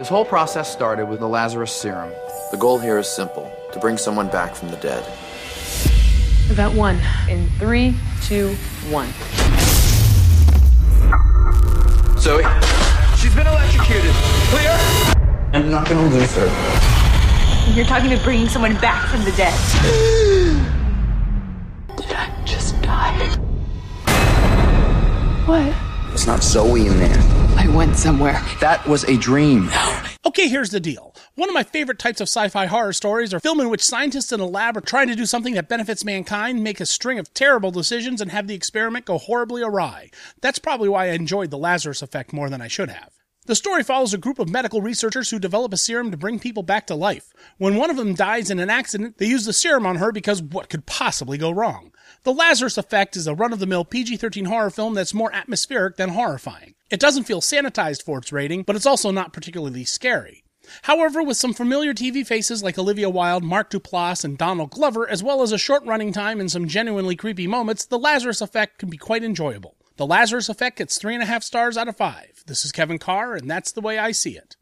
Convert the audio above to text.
This whole process started with the Lazarus Serum. The goal here is simple, to bring someone back from the dead. Event 1, in 3, 2, 1. Zoe, she's been electrocuted. Clear? I'm not gonna lose her. You're talking about bringing someone back from the dead. Did I just die? What? It's not Zoe in there. I went somewhere. That was a dream. Okay, here's the deal. One of my favorite types of sci-fi horror stories are film in which scientists in a lab are trying to do something that benefits mankind, make a string of terrible decisions, and have the experiment go horribly awry. That's probably why I enjoyed The Lazarus Effect more than I should have. The story follows a group of medical researchers who develop a serum to bring people back to life. When one of them dies in an accident, they use the serum on her because what could possibly go wrong? The Lazarus Effect is a run-of-the-mill PG-13 horror film that's more atmospheric than horrifying. It doesn't feel sanitized for its rating, but it's also not particularly scary. However, with some familiar TV faces like Olivia Wilde, Mark Duplass, and Donald Glover, as well as a short running time and some genuinely creepy moments, The Lazarus Effect can be quite enjoyable. The Lazarus Effect gets 3.5 stars out of 5. This is Kevin Carr, and that's the way I see it.